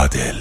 عادل.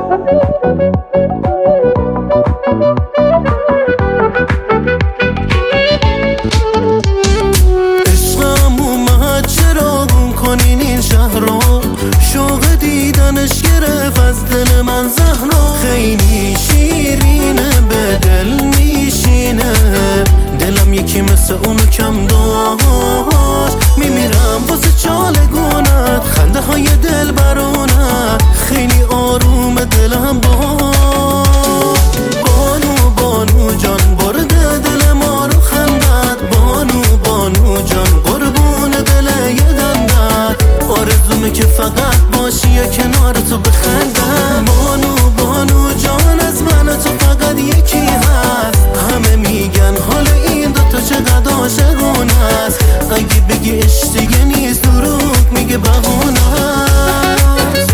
عشقم اومد چرا گم کنین این شهر رو، شوق دیدنش گرفت از دل من زهرا. خیلی شیرینه به دل میشینه، دلم یکی مثل اونو کم داشت. میمیرم واسه چالگونت، خنده های دل برونت، خیلی آروم دلم باش. بانو بانو جان برده دل ما رو خندت، بانو بانو جان قربون دل یه دندت. آرزومه که فقط باشی یا کنار تو بخندم. بانو بانو جان از من تو فقط یکی هست، همه میگن حال این دوتا چقدر عاشقونه است. اگه بگی عشق دیگه نیست دروغ میگه بهونه است.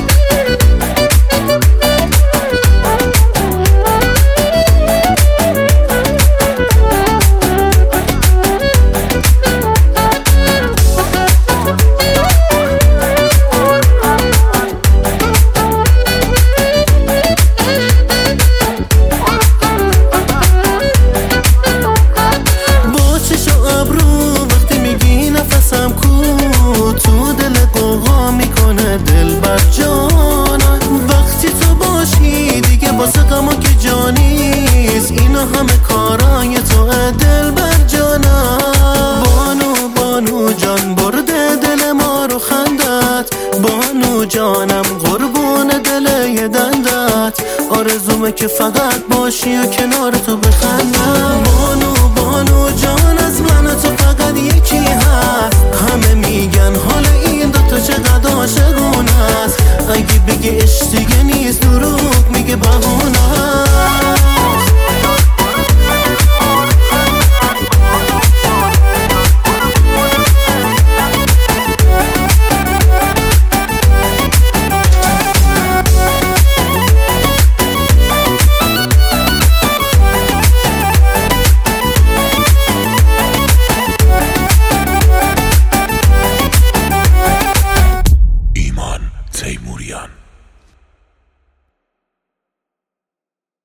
همه کارای تو دل بر جانم. بانو بانو جان برده دل ما رو خندت، بانو جانم قربون دل یه دندت. آرزومه که فقط باشی و کنار تو بخندم. بانو بانو جان از من تو فقط یکی هست، همه میگن حال این دوتا چقدر عاشقونه است. اگه بگی عشق دیگه نیست دروغ میگه بهونه.